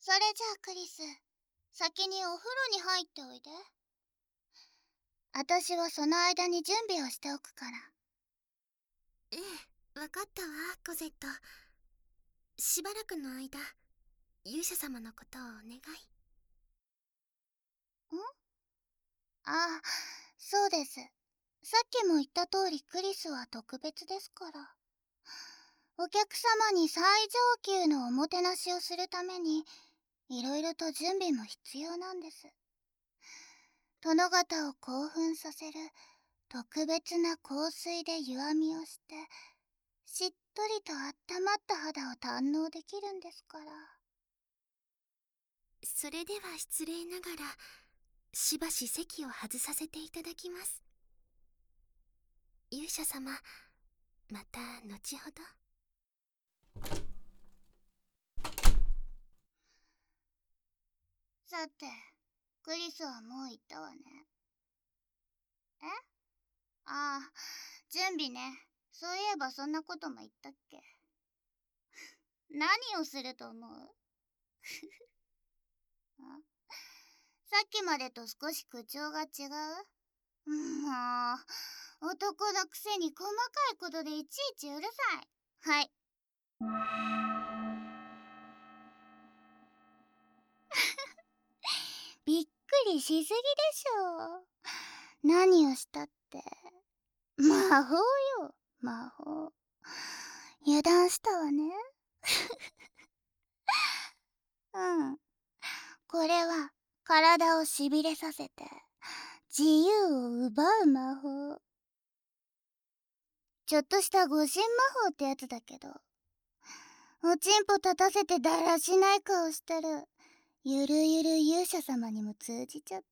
それじゃあクリス、先にお風呂に入っておいで。私はその間に準備をしておくから。 ええ、わかったわ、コゼット。しばらくの間、勇者様のことをお願い。 ああ、そうです。さっきも言った通りクリスは特別ですから。お客様に最上級のおもてなしをするために、いろいろと準備も必要なんです。殿方を興奮させる特別な香水で湯あみをして、しっとりとあったまった肌を堪能できるんですから。 それでは失礼ながら、しばし席を外させていただきます。勇者様、また後ほど。 さて、クリスはもう行ったわね。え？ああ、準備ね。そういえばそんなことも言ったっけ？何をすると思う？あ、さっきまでと少し口調が違う？もう、男のくせに細かいことでいちいちうるさい。はい。びっくりしすぎでしょ。何をしたって。魔法よ、魔法。油断したわね。うん。これは、体をしびれさせて、自由を奪う魔法。ちょっとした護身魔法ってやつだけど、おちんぽ立たせてだらしない顔してる、ゆるゆる勇者様にも通じちゃった。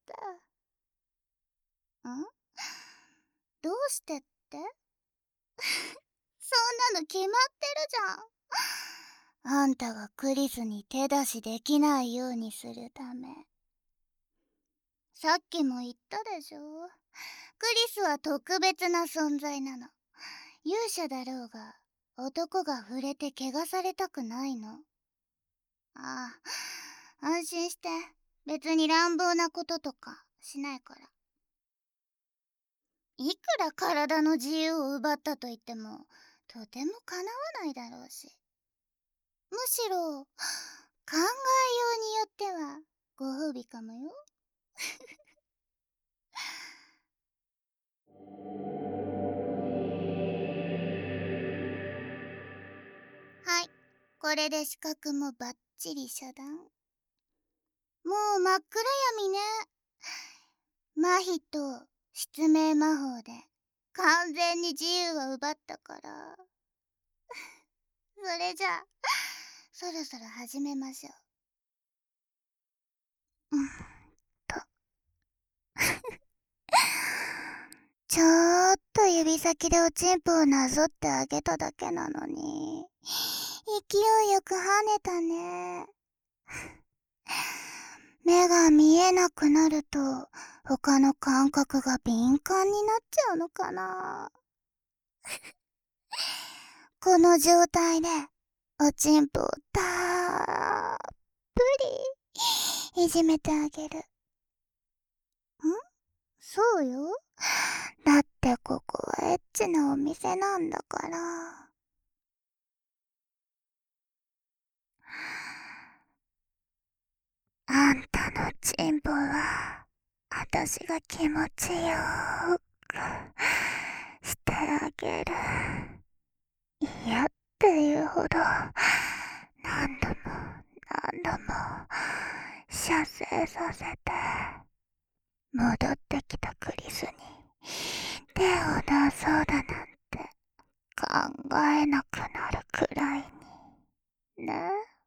どうしてって？そんなの決まってるじゃん。あんたがクリスに手出しできないようにするため。さっきも言ったでしょ。クリスは特別な存在なの。勇者だろうが、男が触れて怪我されたくないの。ああ、安心して。別に乱暴なこととかしないから。いくら体の自由を奪ったと言っても、とても叶わないだろうし。むしろ、考えようによっては、ご褒美かもよ。はい、これで資格もバッチリ遮断。もう真っ暗闇ね。麻痺と失明魔法で完全に自由を奪ったから。それじゃあ、そろそろ始めましょう。と。ちょっと指先でおちんぽをなぞってあげただけなのに、勢いよく跳ねたね。目が見えなくなると、他の感覚が敏感になっちゃうのかな。この状態で、おちんぽをたっぷりいじめてあげる。そうよ。だってここはエッチなお店なんだから。あんたのチンポは、あたしが気持ちよーくしてあげる。嫌っていうほど、何度も何度も射精させて、戻ってきたクリスに手を出そうだなんて考えなくなるくらいに。ね。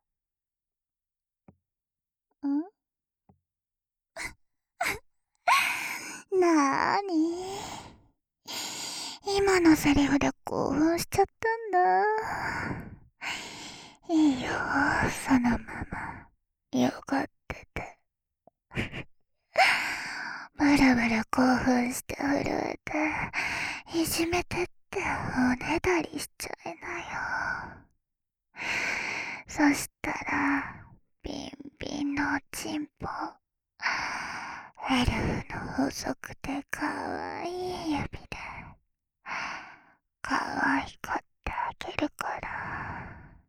なーに？今のセリフで興奮しちゃったんだ。いいよ、そのまま。よがってて。ブルブル興奮して震えて、いじめてっておねだりしちゃいなよ。そしたら、ビンエルフの細くてかわいい指でかわいがってあげるから。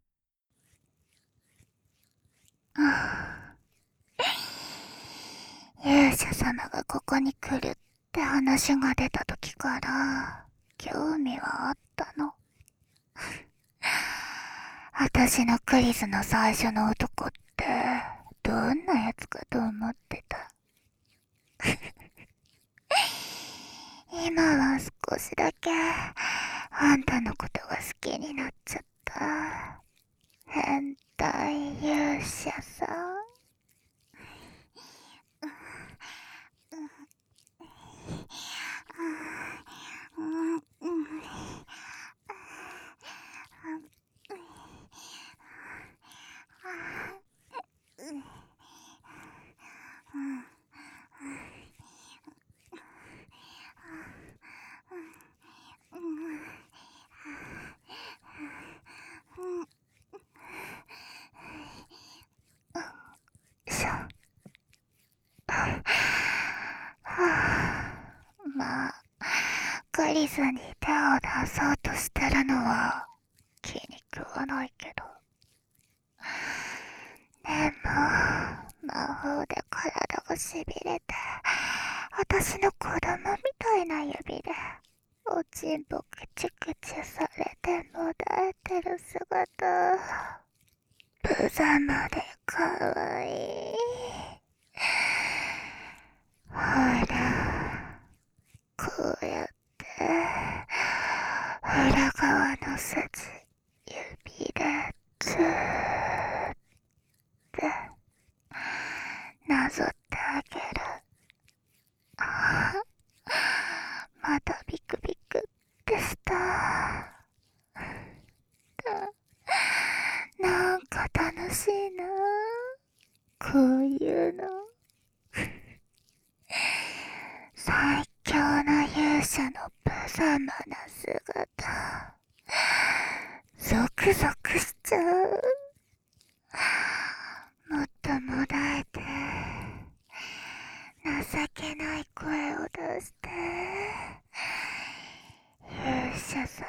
勇者様がここに来るって話が出た時から興味はあったの。私のクリスの最初の男ってどんなやつかと思ってた。今は少しだけあんたのことが好きになっちゃった。変態勇者さん。まあ、クリスに手を出そうとしてるのは気に食わないけど。でも、魔法で体がしびれて、私の子供みたいな指で、おちんぽくちゅくちゅされてもだえてる姿、無様でかわいい。ほら、こうやって、裏側の筋、指でずーっとなぞってあげる。またビクビクってした。なんか楽しいな、こういうの。最強の勇者の無様な姿、ゾクゾクしちゃう。もっともだえて、情けない声を出して、勇者様、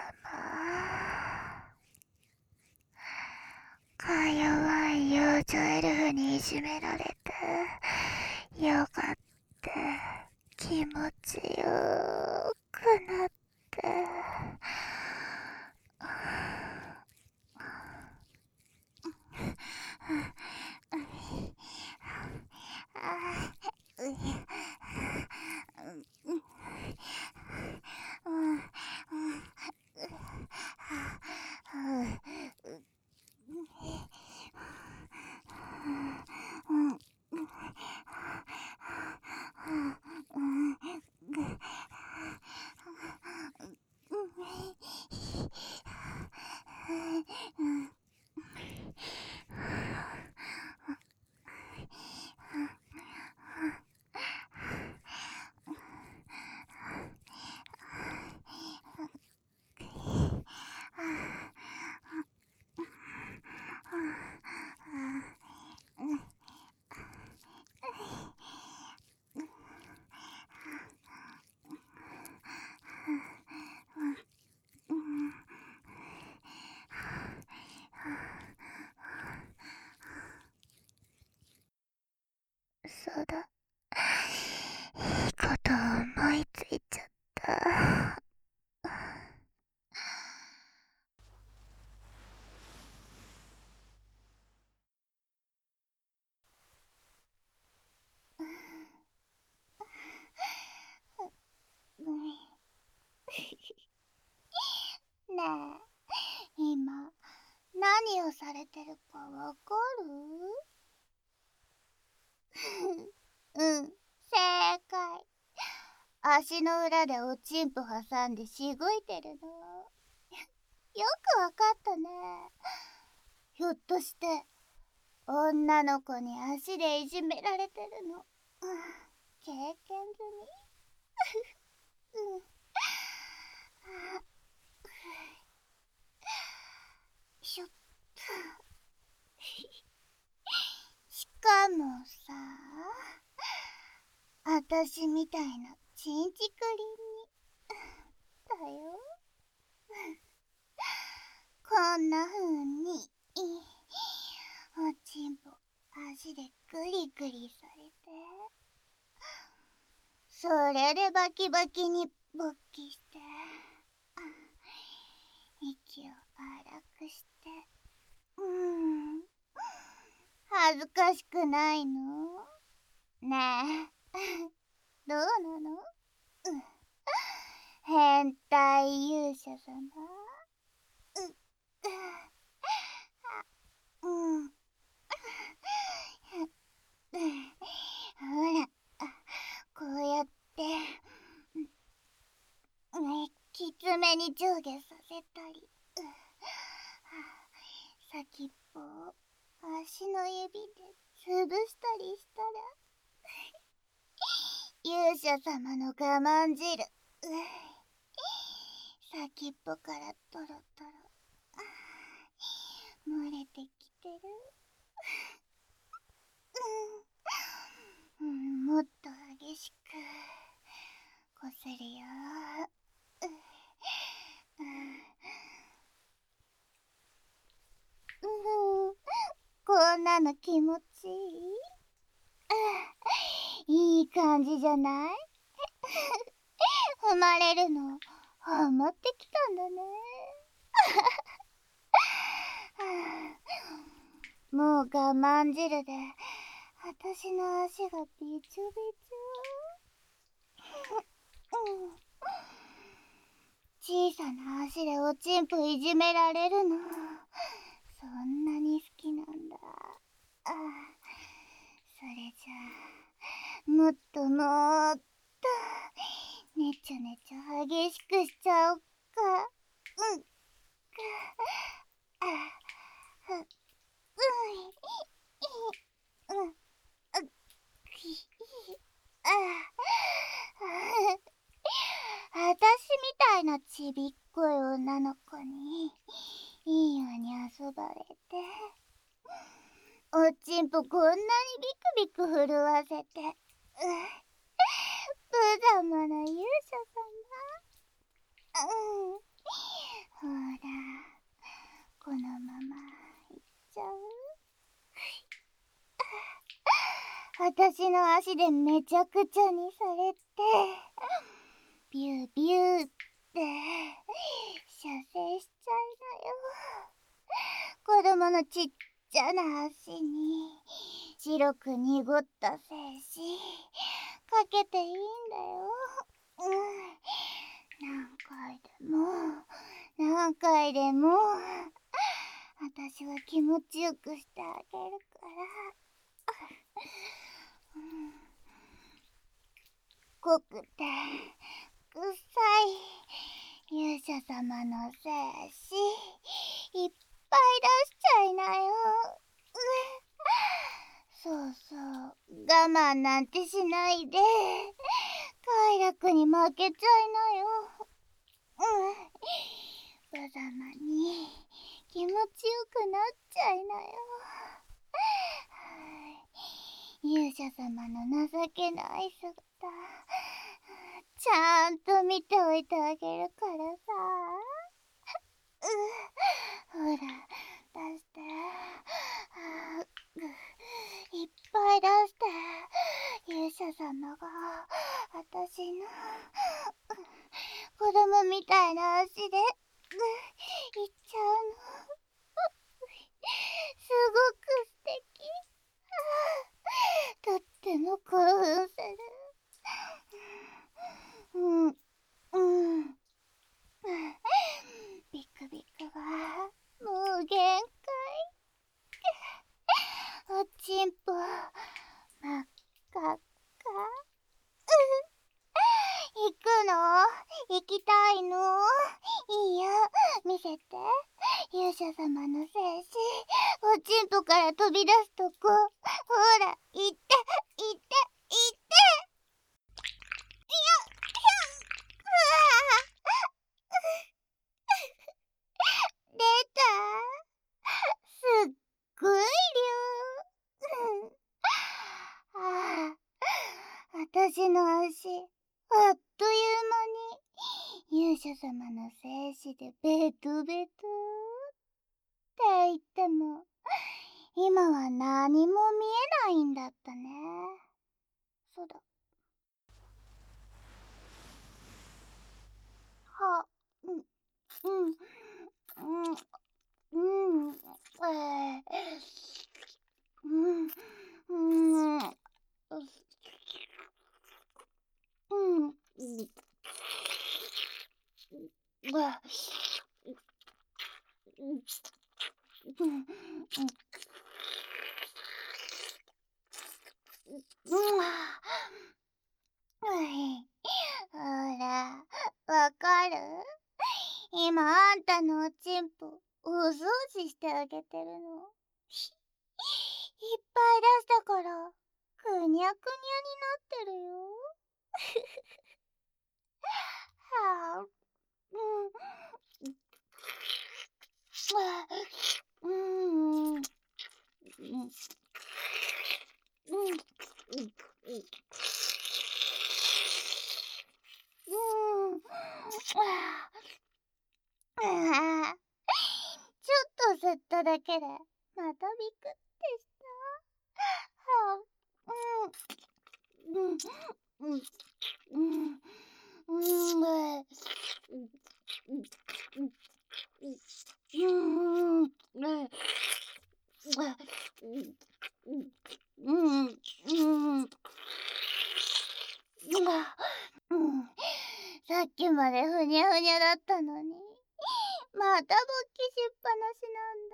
か弱い幼女エルフにいじめられてよかって気持ちよくなって、そうだ、いいこと思いついちゃった。ねえ、今何をされてるかわかる？うん、正解。足の裏でおちんぽ挟んでしごいてるの。よくわかったね。ひょっとして女の子に足でいじめられてるの、経験済み？うん。しょっと。しかもさ、 私みたいなちんちくりんにだよ。こんな風におちんぽ足でグリグリされて、それでバキバキに勃起して、息を荒くして、恥ずかしくないの？ねえ、どうなの？変態勇者様。ほら、こうやって、きつめに上下させたり、先っぽを足の指で潰したりしたら、勇者様の我慢汁、先っぽからトロトロ漏れてきてる。もっと激しくこするよ。こんなの気持ちいい。いい感じじゃない？踏まれるのハマってきたんだね。もう我慢汁で私の足がびちょびちょ。小さな足でおちんぽいじめられるの、そんなに好きなんだ。それじゃあもっともっとねちょねちょ激しくしちゃおっか。私みたいなちびっこい女の子にいいように遊ばれて、おちんぽこんなにビクビク震わせて、無様な勇者様。ほら、このままいっちゃう？私の足でめちゃくちゃにされて、ビュービューって射精しちゃいなよ。子供のちっちゃな足に白く濁った精子かけていいんだよ。何回でも私は気持ちよくしてあげるから。濃くて臭い勇者様の精子いっぱい出しちゃいなよ。そうそう、我慢なんてしないで快楽に負けちゃいなよ。無様に気持ちよくなっちゃいなよ。勇者様の情けない姿ちゃんと見ておいてあげるからさ。ほら、出して。いっぱい出して。勇者様が私の子供みたいな足でいっちゃうの。すごく素敵。とっても興奮する。ビクビクがもう限界。おちんぽ真っ赤っか。行くの？行きたいの？いいよ、見せて。勇者様の精子おちんぽから飛び出すとこ。ほら、行って行って行って。出た。すっごい量。 私の足、あっという間に勇者様の精子でベトベトって言っても、今は何も見えないんだったね。そうだ。は、うん、うん、うん、うん、うん、うん、ほら、わかる？今あんたのおちんぽ、お掃除してあげてるの。いっぱい出したから、くにゃくにゃになってるよ。はあ、うん、うん、うん、ちょっと吸っただけで、またビクってした。はあ、うん、うん、うん、うん、さっきまでふにゃふにゃだったのに、また勃起しっぱなし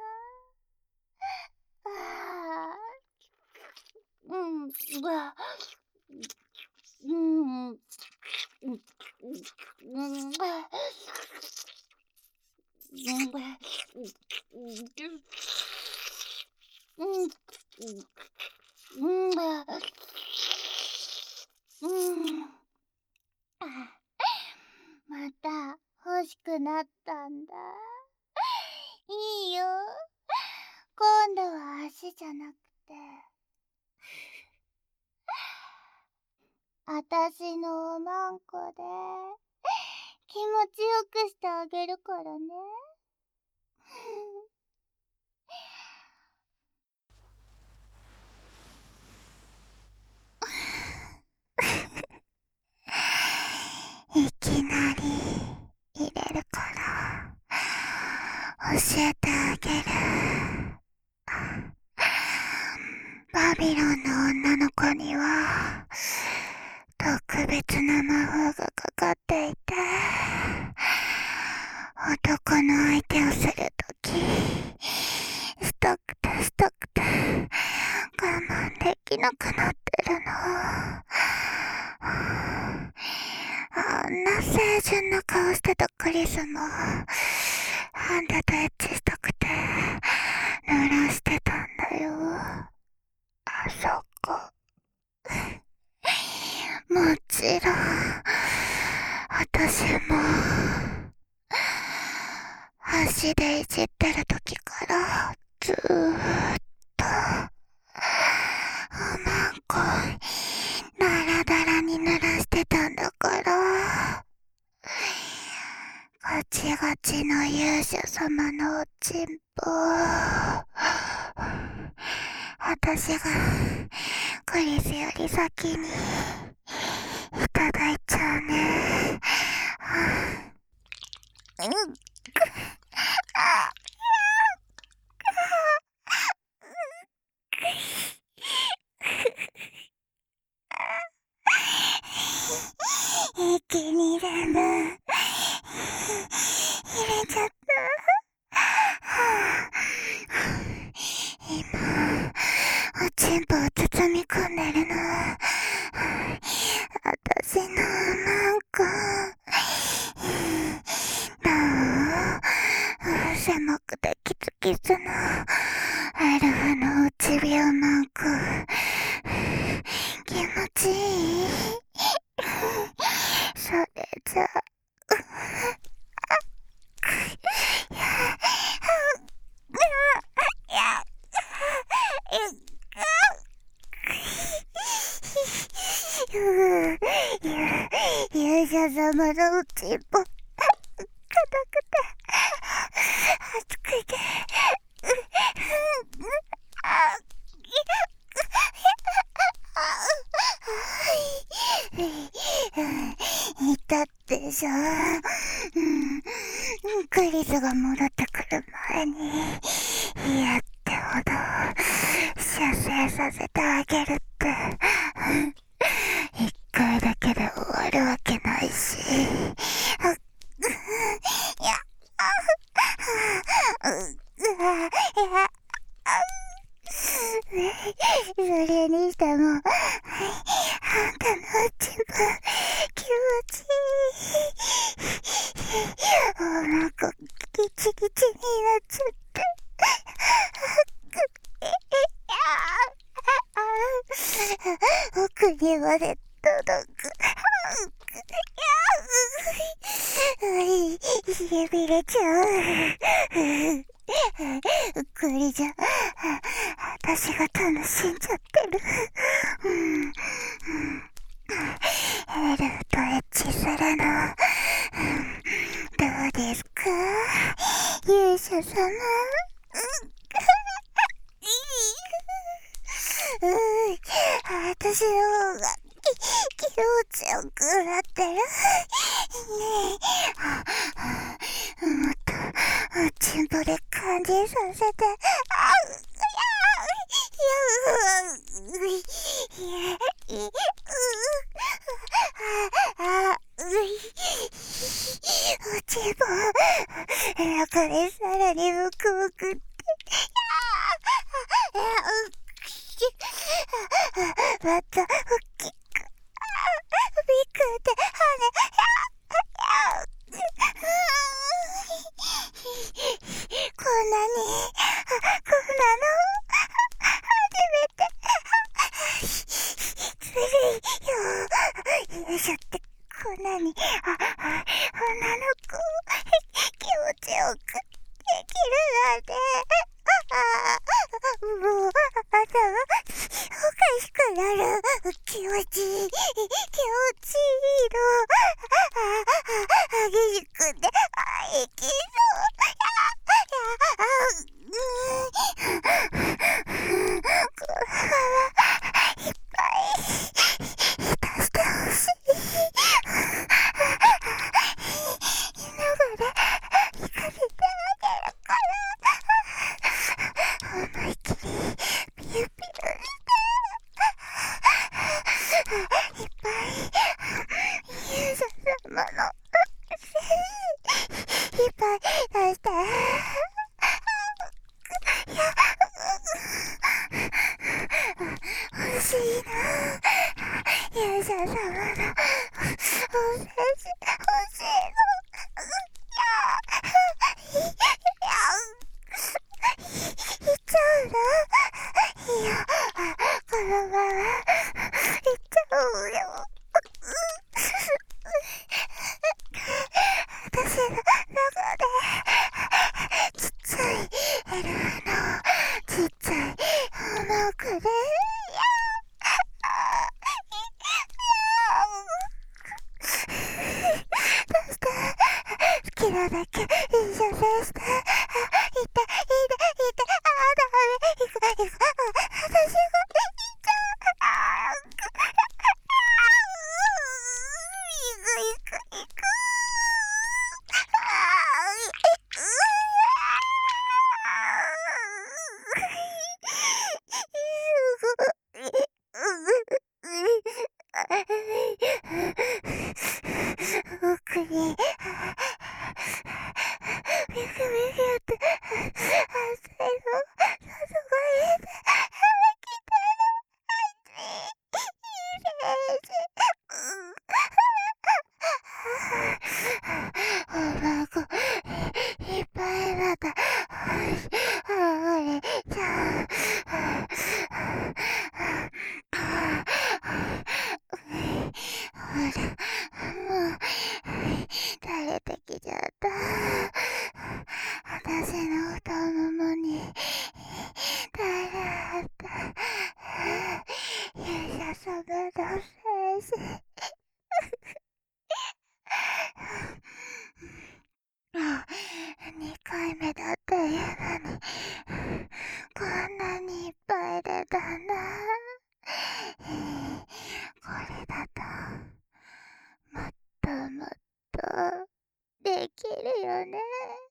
なんだ。ああ、うん、うん、うん、また欲しくなったんだ。いいよ。今度は足じゃなくて、あたしのおまんこで気持ちよくしてあげるからね。いきなり入れるから教えてあげる。バビロンの女の子には特別な魔法がかかっていて、男の相手をするとき、したくて我慢できなくなってるの。あんな清純な顔してたクリスも、あんたとエッチしたくて濡らしてたんだよ。あそこ。もちろん、私も、足でいじってる時からずーっと、おまんこ、ダラダラに濡らしてたんだから、ガチガチの勇者様のおちんぽ、私がクリスより先にいただいちゃうね。一気に全部入れちゃった。今おちんぽを包み込んでるの。私のなんかどう狭くてキツキツのエルフの内病マンコ気持ちいい。それじゃ者様のうちも硬くて熱くていたってさ、クリスが戻ってくる前に嫌ってほど射精させてあげるって一回だけで終わるわけないし、いや、それにしてもあんたのうちも気持ちいい。お腹ギチギチになっちゃって奥にまで届く。しびれちゃう。これじゃ私が楽しんじゃってる。エルフとエッチするのどうですか、勇者様。私の方が気持ちよくなってるねえ。もっとおちんぽで感じさせて。おちんぽ中でさらにむくむくってまた大きくびっくってこんなの初めて。ずるいよ。勇者ってこんなに女の子気持ちよくできるなんて。もう頭おかしくなる。気持ちいいの。激しくていきそう。このままいっぱい出してほしい。今まで行かせてあげるから。思いっきりピューピューいっぱい勇者様のいっぱい出して。欲しいな、勇者様のお世辞欲しいの。いっちゃうの。いや、このままいっちゃうよ。私の中でちっちゃいエルフのちっちゃいお腹で好きなだけ射精して。いて、ダメ、行く、私が行っちゃう。行く。奥にビクビクって汗の注がれてきたらいいイメージ。お腹いっぱいまた溢れちゃう。ほらもうだな。これだともっともっとできるよね。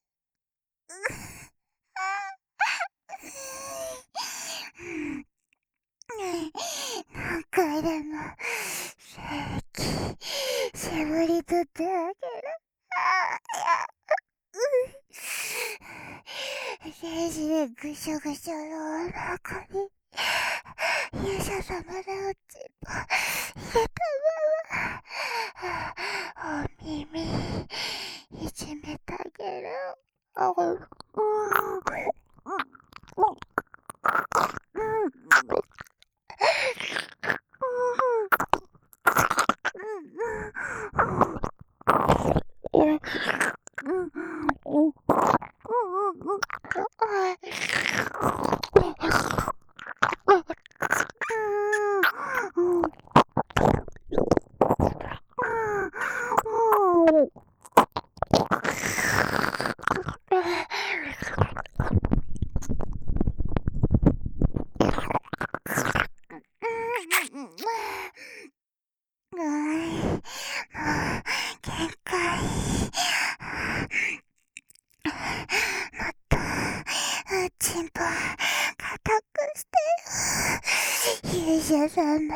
何回でもしぼり取ってあげる。レジでぐしょぐしょのお腹に勇者様のおちんぽ入れたままお耳いじめてあげる。限界。もっとおちんぽ固くして勇者様。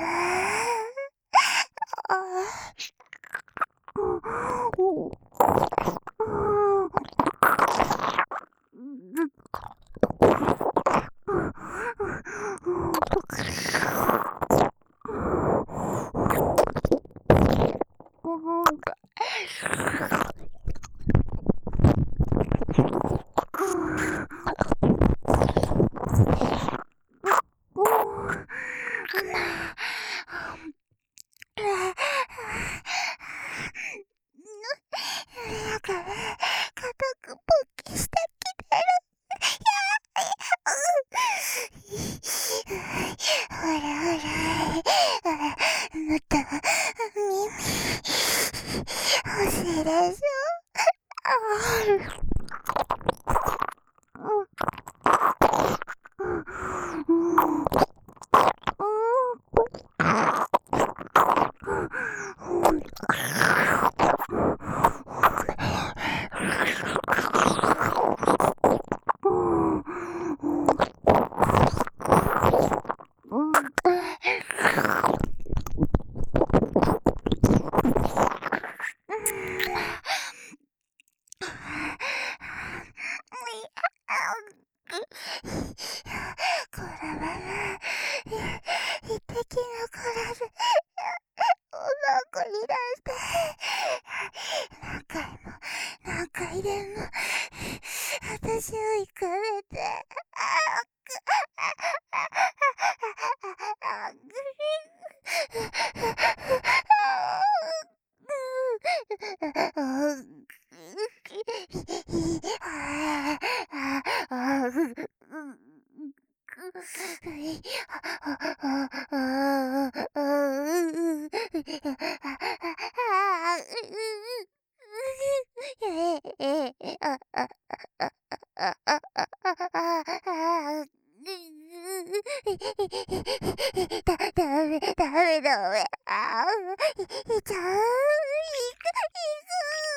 だから固く勃起してきてる。ほらほら、もっと耳欲しいでしょ。このまま一滴残らずお腹に出して何回も何回でも私を行かれてダメ。ああ、いっちゃう。行く。